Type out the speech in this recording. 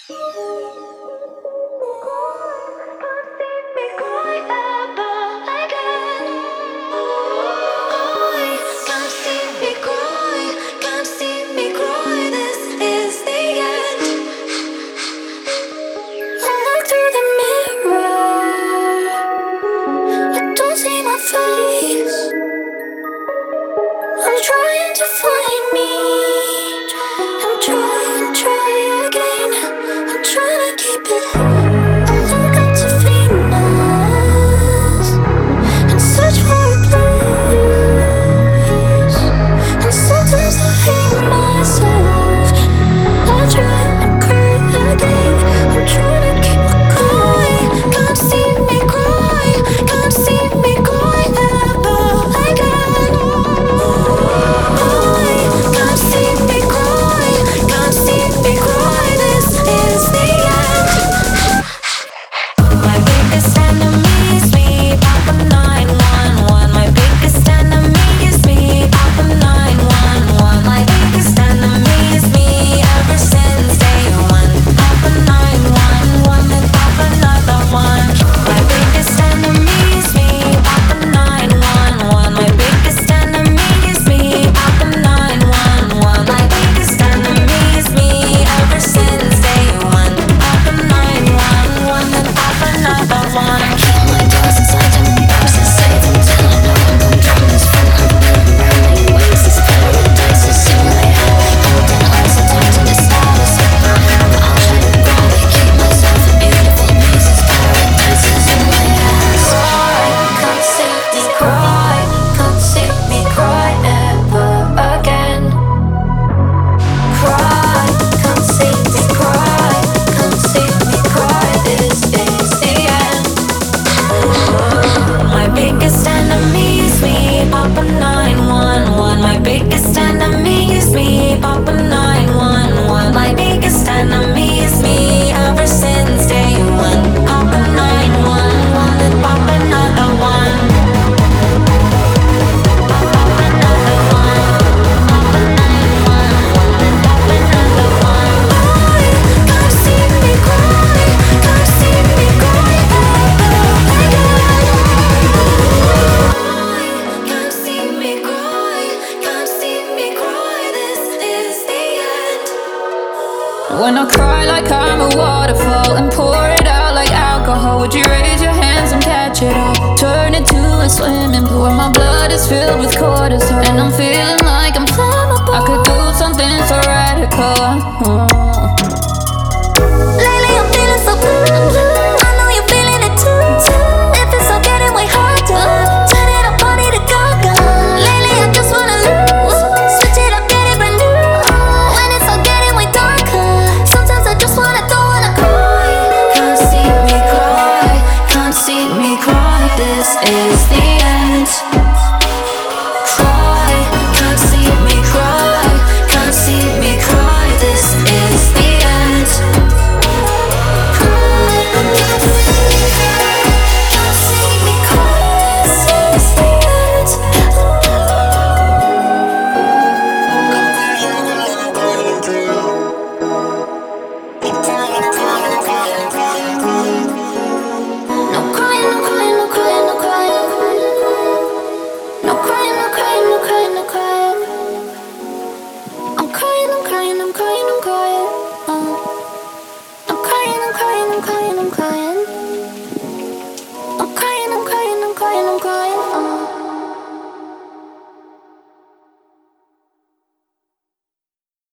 When I cry like I'm a waterfall and pour it out like alcohol, would you raise your hands and catch it all? Turn it to a swimming pool where my blood is filled with cortisol, and I'm feeling like I'm flammable. I could do something so radical. Lately I'm feeling so blue. I know you're feeling it too. If it's all getting way harder, turn it up, party to gaga. Lately I just wanna lose. Switch it up, get it brand new. When it's all getting way darker, sometimes I just wanna go and I cry. Can't see me cry, can't see me cry. This is the end. Cry, can't see me cry, can't see me cry. This is the end. I'm crying.